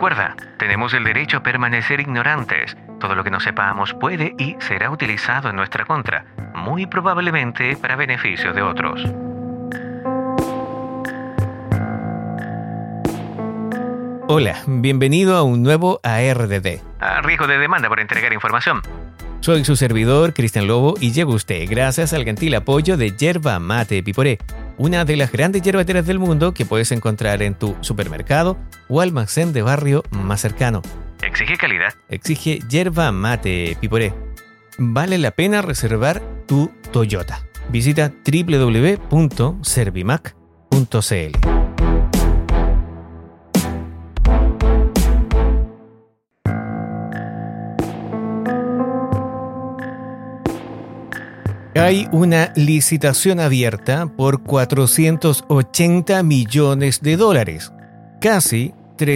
Recuerda, tenemos el derecho a permanecer ignorantes. Todo lo que no sepamos puede y será utilizado en nuestra contra, muy probablemente para beneficio de otros. Hola, bienvenido a un nuevo ARDD. A riesgo de demanda por entregar información. Soy su servidor, Cristian Lobo, y llega usted gracias al gentil apoyo de Yerba Mate Piporé, una de las grandes yerbateras del mundo que puedes encontrar en tu supermercado o almacén de barrio más cercano. Exige calidad. Exige Yerba Mate Piporé. Vale la pena reservar tu Toyota. Visita www.servimac.cl. Hay una licitación abierta por $480 millones, casi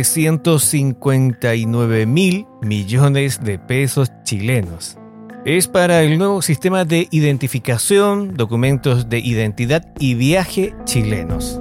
359 mil millones de pesos chilenos. Es para el nuevo sistema de identificación, documentos de identidad y viaje chilenos.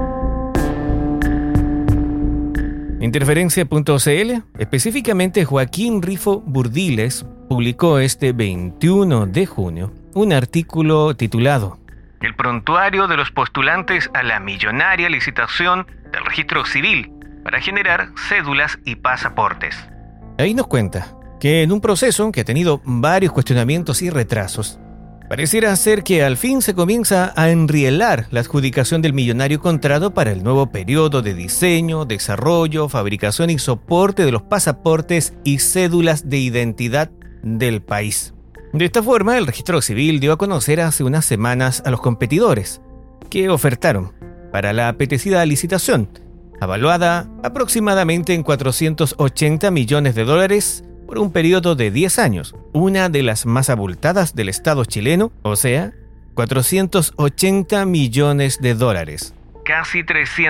Interferencia.cl, específicamente Joaquín Rifo Burdiles, publicó este 21 de junio un artículo titulado El prontuario de los postulantes a la millonaria licitación del registro civil para generar cédulas y pasaportes. Ahí nos cuenta que en un proceso que ha tenido varios cuestionamientos y retrasos, pareciera ser que al fin se comienza a enrielar la adjudicación del millonario contrato para el nuevo periodo de diseño, desarrollo, fabricación y soporte de los pasaportes y cédulas de identidad del país. De esta forma, el registro civil dio a conocer hace unas semanas a los competidores que ofertaron para la apetecida licitación, avaluada aproximadamente en $480 millones por un periodo de 10 años, una de las más abultadas del Estado chileno, o sea, $480 millones. Casi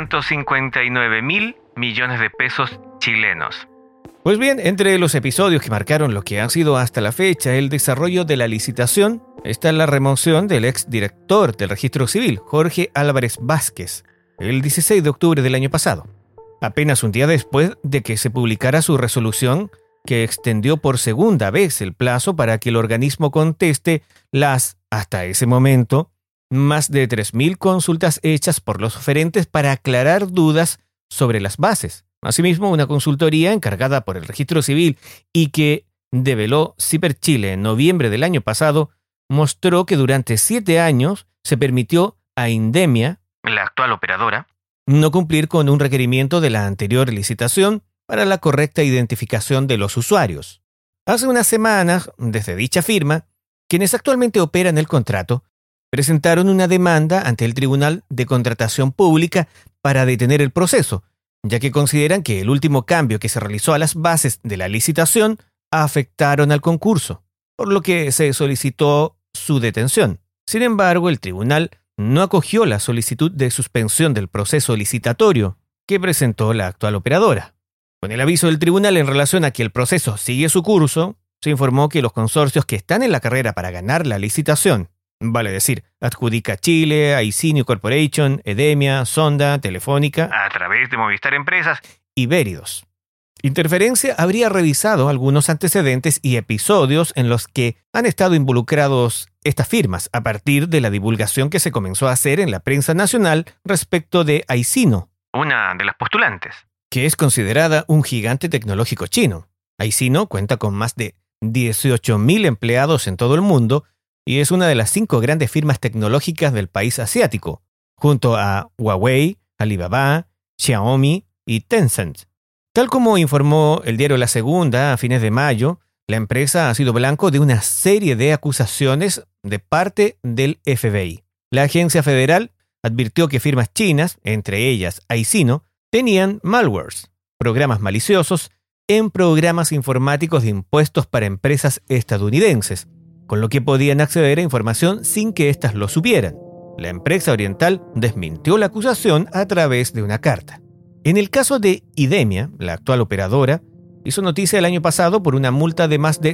359 mil millones de pesos chilenos. Pues bien, entre los episodios que marcaron lo que ha sido hasta la fecha el desarrollo de la licitación, está la remoción del exdirector del Registro Civil, Jorge Álvarez Vázquez, el 16 de octubre del año pasado, apenas un día después de que se publicara su resolución que extendió por segunda vez el plazo para que el organismo conteste las, hasta ese momento, más de 3.000 consultas hechas por los oferentes para aclarar dudas sobre las bases. Asimismo, una consultoría encargada por el Registro Civil y que develó Ciberchile en noviembre del año pasado, mostró que durante 7 años se permitió a Indemia, la actual operadora, no cumplir con un requerimiento de la anterior licitación para la correcta identificación de los usuarios. Hace unas semanas, desde dicha firma, quienes actualmente operan el contrato, presentaron una demanda ante el Tribunal de Contratación Pública para detener el proceso, ya que consideran que el último cambio que se realizó a las bases de la licitación afectaron al concurso, por lo que se solicitó su detención. Sin embargo, el tribunal no acogió la solicitud de suspensión del proceso licitatorio que presentó la actual operadora. Con el aviso del tribunal en relación a que el proceso sigue su curso, se informó que los consorcios que están en la carrera para ganar la licitación, vale decir, Adjudica Chile, Aisinio Corporation, Edemia, Sonda, Telefónica, a través de Movistar Empresas y Veridos. Interferencia habría revisado algunos antecedentes y episodios en los que han estado involucrados estas firmas a partir de la divulgación que se comenzó a hacer en la prensa nacional respecto de Aisino, una de las postulantes, que es considerada un gigante tecnológico chino. Aisino cuenta con más de 18.000 empleados en todo el mundo y es una de las 5 grandes firmas tecnológicas del país asiático, junto a Huawei, Alibaba, Xiaomi y Tencent. Tal como informó el diario La Segunda a fines de mayo, la empresa ha sido blanco de una serie de acusaciones de parte del FBI. La agencia federal advirtió que firmas chinas, entre ellas Aisino, tenían malwares, programas maliciosos, en programas informáticos de impuestos para empresas estadounidenses, con lo que podían acceder a información sin que éstas lo supieran. La empresa oriental desmintió la acusación a través de una carta. En el caso de Idemia, la actual operadora, hizo noticia el año pasado por una multa de más de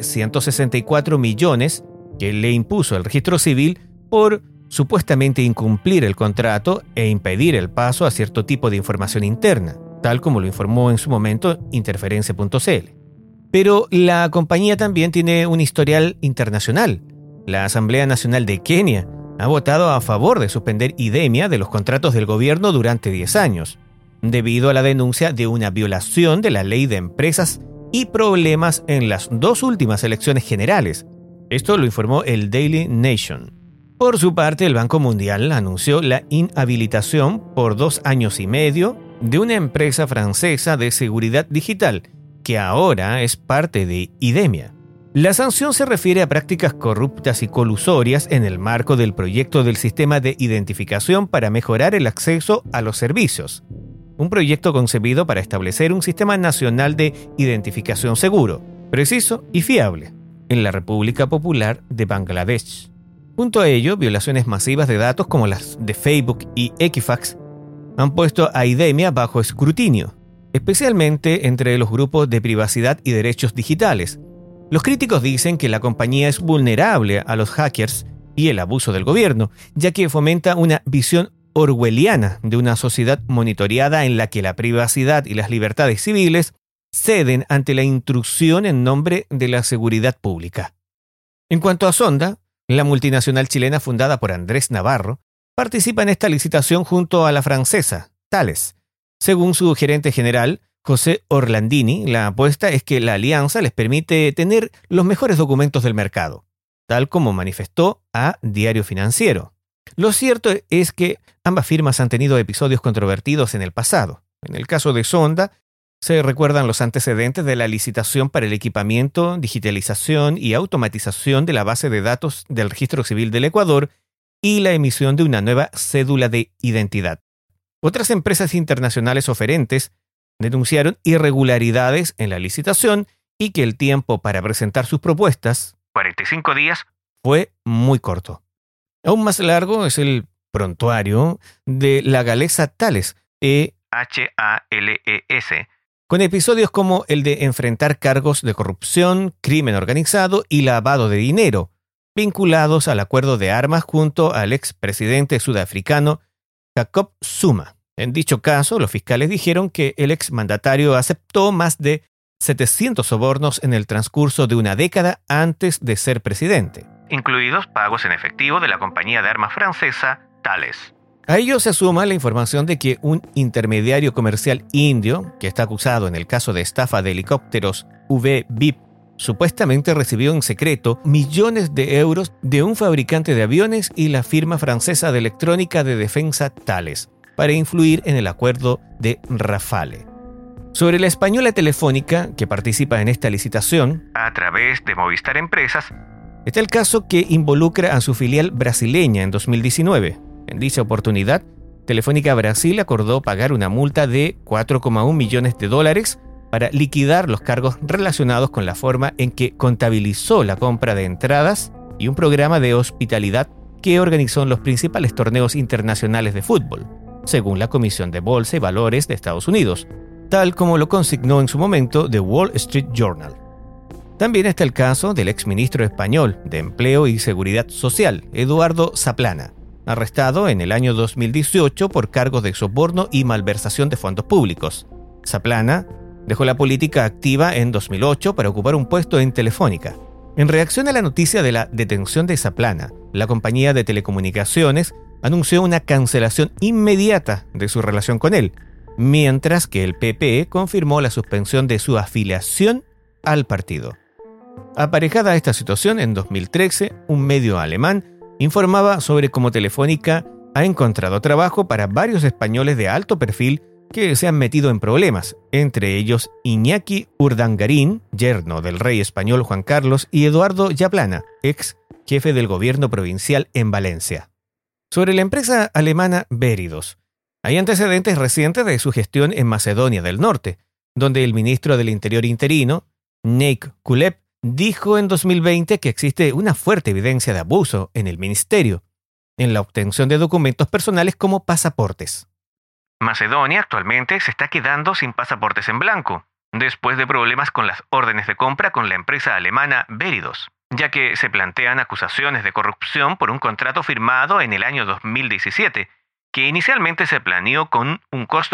164 millones que le impuso el Registro Civil por supuestamente incumplir el contrato e impedir el paso a cierto tipo de información interna. tal como lo informó en su momento Interferencia.cl. Pero la compañía también tiene un historial internacional. La Asamblea Nacional de Kenia ha votado a favor de suspender IDEMIA de los contratos del gobierno durante 10 años, debido a la denuncia de una violación de la ley de empresas y problemas en las 2 últimas elecciones generales. Esto lo informó el Daily Nation. Por su parte, el Banco Mundial anunció la inhabilitación por 2 años y medio de una empresa francesa de seguridad digital, que ahora es parte de IDEMIA. La sanción se refiere a prácticas corruptas y colusorias en el marco del proyecto del Sistema de Identificación para mejorar el acceso a los servicios, un proyecto concebido para establecer un sistema nacional de identificación seguro, preciso y fiable en la República Popular de Bangladesh. Junto a ello, violaciones masivas de datos como las de Facebook y Equifax han puesto a IDEMIA bajo escrutinio, especialmente entre los grupos de privacidad y derechos digitales. Los críticos dicen que la compañía es vulnerable a los hackers y el abuso del gobierno, ya que fomenta una visión orwelliana de una sociedad monitoreada en la que la privacidad y las libertades civiles ceden ante la intrusión en nombre de la seguridad pública. En cuanto a Sonda, la multinacional chilena fundada por Andrés Navarro participa en esta licitación junto a la francesa Thales. Según su gerente general, José Orlandini, la apuesta es que la alianza les permite tener los mejores documentos del mercado, tal como manifestó a Diario Financiero. Lo cierto es que ambas firmas han tenido episodios controvertidos en el pasado. En el caso de Sonda, se recuerdan los antecedentes de la licitación para el equipamiento, digitalización y automatización de la base de datos del Registro Civil del Ecuador y la emisión de una nueva cédula de identidad. Otras empresas internacionales oferentes denunciaron irregularidades en la licitación y que el tiempo para presentar sus propuestas, 45 días, fue muy corto. Aún más largo es el prontuario de la galesa Thales, HALES, con episodios como el de enfrentar cargos de corrupción, crimen organizado y lavado de dinero, vinculados al acuerdo de armas junto al expresidente sudafricano Jacob Zuma. En dicho caso, los fiscales dijeron que el exmandatario aceptó más de 700 sobornos en el transcurso de una década antes de ser presidente, incluidos pagos en efectivo de la compañía de armas francesa Thales. A ello se suma la información de que un intermediario comercial indio, que está acusado en el caso de estafa de helicópteros VBIP, supuestamente recibió en secreto millones de euros de un fabricante de aviones y la firma francesa de electrónica de defensa Thales, para influir en el acuerdo de Rafale. Sobre la española Telefónica, que participa en esta licitación a través de Movistar Empresas, está el caso que involucra a su filial brasileña en 2019. En dicha oportunidad, Telefónica Brasil acordó pagar una multa de $4,1 millones para liquidar los cargos relacionados con la forma en que contabilizó la compra de entradas y un programa de hospitalidad que organizó en los principales torneos internacionales de fútbol, según la Comisión de Bolsa y Valores de Estados Unidos, tal como lo consignó en su momento The Wall Street Journal. También está el caso del exministro español de Empleo y Seguridad Social, Eduardo Zaplana, arrestado en el año 2018 por cargos de soborno y malversación de fondos públicos. Zaplana dejó la política activa en 2008 para ocupar un puesto en Telefónica. En reacción a la noticia de la detención de Zaplana, la compañía de telecomunicaciones anunció una cancelación inmediata de su relación con él, mientras que el PP confirmó la suspensión de su afiliación al partido. Aparejada a esta situación, en 2013, un medio alemán informaba sobre cómo Telefónica ha encontrado trabajo para varios españoles de alto perfil que se han metido en problemas, entre ellos Iñaki Urdangarín, yerno del rey español Juan Carlos, y Eduardo Yaplana, ex jefe del gobierno provincial en Valencia. Sobre la empresa alemana Veridos, hay antecedentes recientes de su gestión en Macedonia del Norte, donde el ministro del Interior interino, Neik Kulep, dijo en 2020 que existe una fuerte evidencia de abuso en el ministerio, en la obtención de documentos personales como pasaportes. Macedonia actualmente se está quedando sin pasaportes en blanco, después de problemas con las órdenes de compra con la empresa alemana Veridos, ya que se plantean acusaciones de corrupción por un contrato firmado en el año 2017, que inicialmente se planeó con un costo de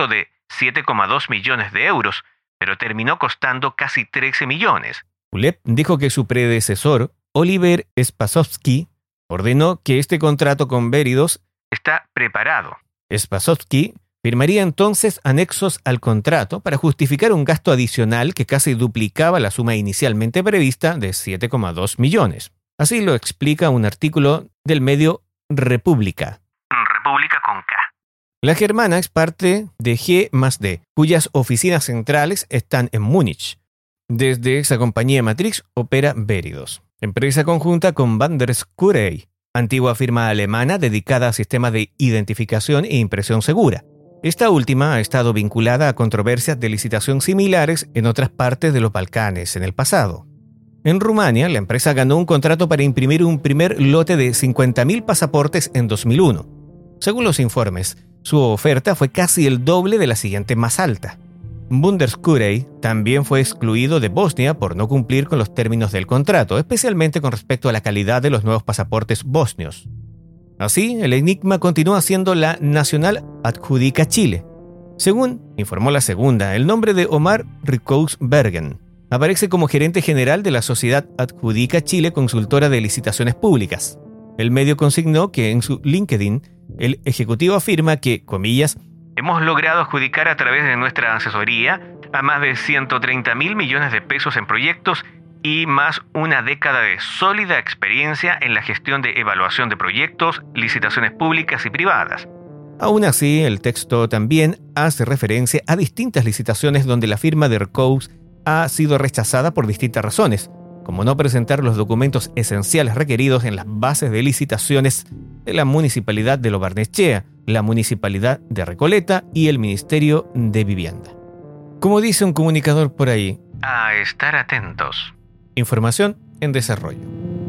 7,2 millones de euros, pero terminó costando casi 13 millones. Ulep dijo que su predecesor, Oliver Spasowski, ordenó que este contrato con Veridos está preparado. Spasowski firmaría entonces anexos al contrato para justificar un gasto adicional que casi duplicaba la suma inicialmente prevista de 7,2 millones. Así lo explica un artículo del medio República. República con K. La germana es parte de G+D, cuyas oficinas centrales están en Múnich. Desde esa compañía matriz opera Veridos, empresa conjunta con Banderskurey, antigua firma alemana dedicada a sistemas de identificación e impresión segura. Esta última ha estado vinculada a controversias de licitación similares en otras partes de los Balcanes en el pasado. En Rumania, la empresa ganó un contrato para imprimir un primer lote de 50.000 pasaportes en 2001. Según los informes, su oferta fue casi el doble de la siguiente más alta. Bunderskurey también fue excluido de Bosnia por no cumplir con los términos del contrato, especialmente con respecto a la calidad de los nuevos pasaportes bosnios. Así, el enigma continúa siendo la Nacional Adjudica Chile. Según informó la segunda, el nombre de Omar Rikousbergen aparece como gerente general de la Sociedad Adjudica Chile, consultora de licitaciones públicas. El medio consignó que en su LinkedIn, el ejecutivo afirma que, comillas, hemos logrado adjudicar a través de nuestra asesoría a más de 130.000 millones de pesos en proyectos y más una década de sólida experiencia en la gestión de evaluación de proyectos, licitaciones públicas y privadas. Aún así, el texto también hace referencia a distintas licitaciones donde la firma de Rikous ha sido rechazada por distintas razones, como no presentar los documentos esenciales requeridos en las bases de licitaciones de la Municipalidad de Lo Barnechea, la Municipalidad de Recoleta y el Ministerio de Vivienda. Como dice un comunicador por ahí, a estar atentos. Información en desarrollo.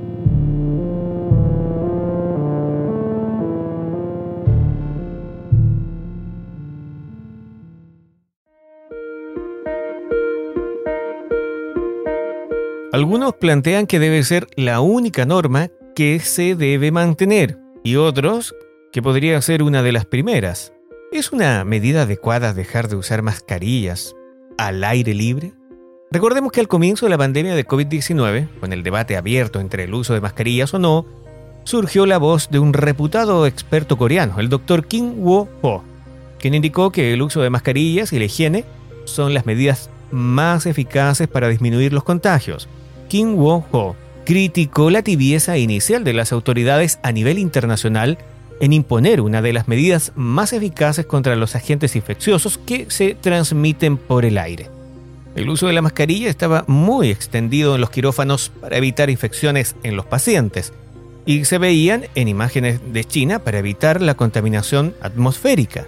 Algunos plantean que debe ser la única norma que se debe mantener y otros que podría ser una de las primeras. ¿Es una medida adecuada dejar de usar mascarillas al aire libre? Recordemos que al comienzo de la pandemia de COVID-19, con el debate abierto entre el uso de mascarillas o no, surgió la voz de un reputado experto coreano, el Dr. Kim Woo-ho, quien indicó que el uso de mascarillas y la higiene son las medidas más eficaces para disminuir los contagios. Kim Woo-ho criticó la tibieza inicial de las autoridades a nivel internacional en imponer una de las medidas más eficaces contra los agentes infecciosos que se transmiten por el aire. El uso de la mascarilla estaba muy extendido en los quirófanos para evitar infecciones en los pacientes y se veían en imágenes de China para evitar la contaminación atmosférica.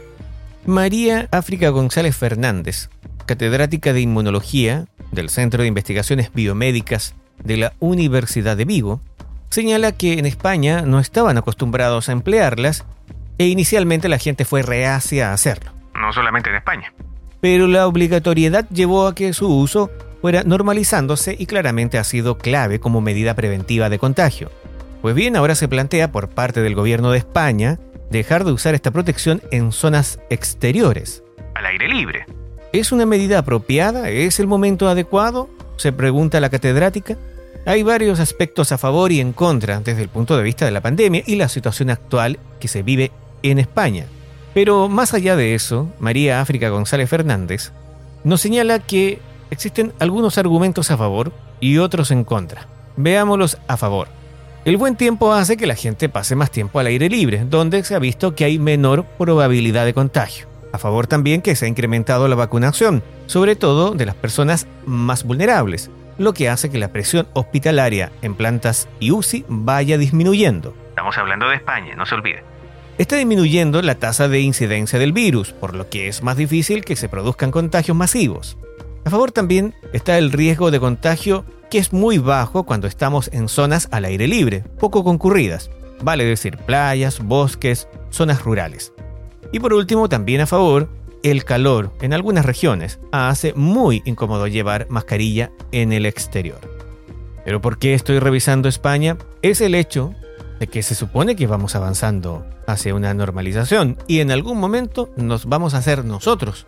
María África González Fernández, catedrática de Inmunología del Centro de Investigaciones Biomédicas de la Universidad de Vigo, señala que en España no estaban acostumbrados a emplearlas e inicialmente la gente fue reacia a hacerlo. No solamente en España. Pero la obligatoriedad llevó a que su uso fuera normalizándose y claramente ha sido clave como medida preventiva de contagio. Pues bien, ahora se plantea por parte del gobierno de España dejar de usar esta protección en zonas exteriores. Al aire libre. ¿Es una medida apropiada? ¿Es el momento adecuado?, se pregunta la catedrática. Hay varios aspectos a favor y en contra desde el punto de vista de la pandemia y la situación actual que se vive en España. Pero más allá de eso, María África González Fernández nos señala que existen algunos argumentos a favor y otros en contra. Veámoslos a favor. El buen tiempo hace que la gente pase más tiempo al aire libre, donde se ha visto que hay menor probabilidad de contagio. A favor también que se ha incrementado la vacunación, sobre todo de las personas más vulnerables, lo que hace que la presión hospitalaria en plantas y UCI vaya disminuyendo. Estamos hablando de España, no se olvide. Está disminuyendo la tasa de incidencia del virus, por lo que es más difícil que se produzcan contagios masivos. A favor también está el riesgo de contagio, que es muy bajo cuando estamos en zonas al aire libre, poco concurridas, vale decir playas, bosques, zonas rurales. Y por último, también a favor, el calor en algunas regiones hace muy incómodo llevar mascarilla en el exterior. ¿Pero por qué estoy revisando España? Es el hecho de que se supone que vamos avanzando hacia una normalización y en algún momento nos vamos a hacer nosotros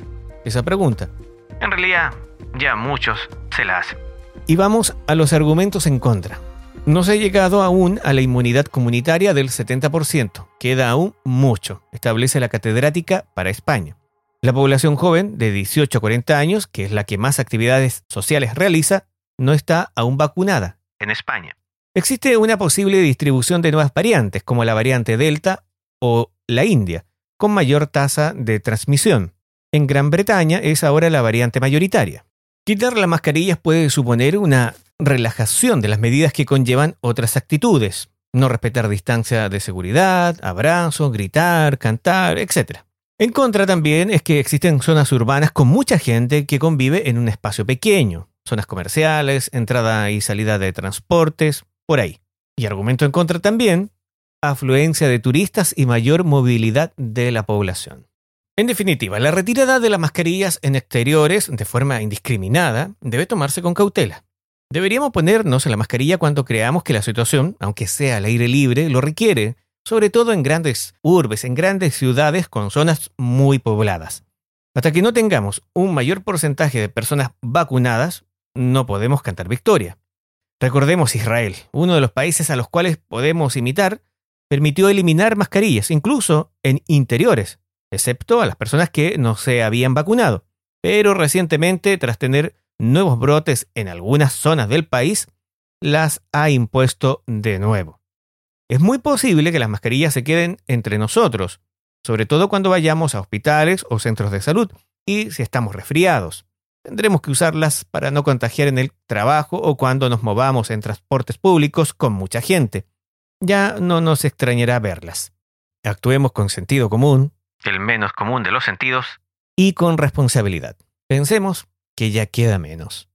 esa pregunta. En realidad, ya muchos se la hacen. Y vamos a los argumentos en contra. No se ha llegado aún a la inmunidad comunitaria del 70%. Queda aún mucho, establece la catedrática para España. La población joven de 18 a 40 años, que es la que más actividades sociales realiza, no está aún vacunada en España. Existe una posible distribución de nuevas variantes, como la variante Delta o la India, con mayor tasa de transmisión. En Gran Bretaña es ahora la variante mayoritaria. Quitar las mascarillas puede suponer una relajación de las medidas que conllevan otras actitudes. No respetar distancia de seguridad, abrazos, gritar, cantar, etc. En contra también es que existen zonas urbanas con mucha gente que convive en un espacio pequeño. Zonas comerciales, entrada y salida de transportes, por ahí. Y argumento en contra también, afluencia de turistas y mayor movilidad de la población. En definitiva, la retirada de las mascarillas en exteriores de forma indiscriminada debe tomarse con cautela. Deberíamos ponernos la mascarilla cuando creamos que la situación, aunque sea al aire libre, lo requiere, sobre todo en grandes urbes, en grandes ciudades con zonas muy pobladas. Hasta que no tengamos un mayor porcentaje de personas vacunadas, no podemos cantar victoria. Recordemos Israel, uno de los países a los cuales podemos imitar, permitió eliminar mascarillas, incluso en interiores, excepto a las personas que no se habían vacunado. Pero recientemente, tras tener nuevos brotes en algunas zonas del país, las ha impuesto de nuevo. Es muy posible que las mascarillas se queden entre nosotros, sobre todo cuando vayamos a hospitales o centros de salud y si estamos resfriados. Tendremos que usarlas para no contagiar en el trabajo o cuando nos movamos en transportes públicos con mucha gente. Ya no nos extrañará verlas. Actuemos con sentido común, el menos común de los sentidos, y con responsabilidad. Pensemos que ya queda menos.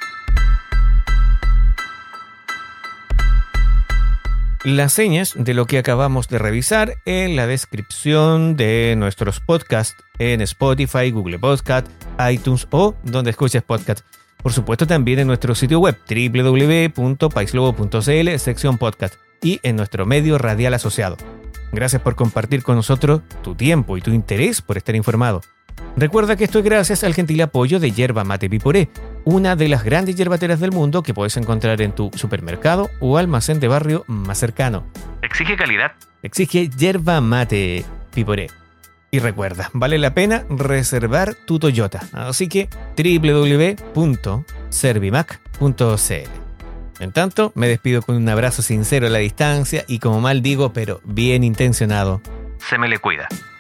Las señas de lo que acabamos de revisar en la descripción de nuestros podcasts en Spotify, Google Podcast, iTunes o donde escuches podcast. Por supuesto también en nuestro sitio web www.paislobo.cl sección podcast y en nuestro medio radial asociado. Gracias por compartir con nosotros tu tiempo y tu interés por estar informado. Recuerda que esto es gracias al gentil apoyo de Yerba Mate Piporé, una de las grandes yerbateras del mundo que puedes encontrar en tu supermercado o almacén de barrio más cercano. Exige calidad. Exige Yerba Mate Piporé. Y recuerda, vale la pena reservar tu Toyota. Así que www.servimac.cl. En tanto, me despido con un abrazo sincero a la distancia y como mal digo, pero bien intencionado. Se me le cuida.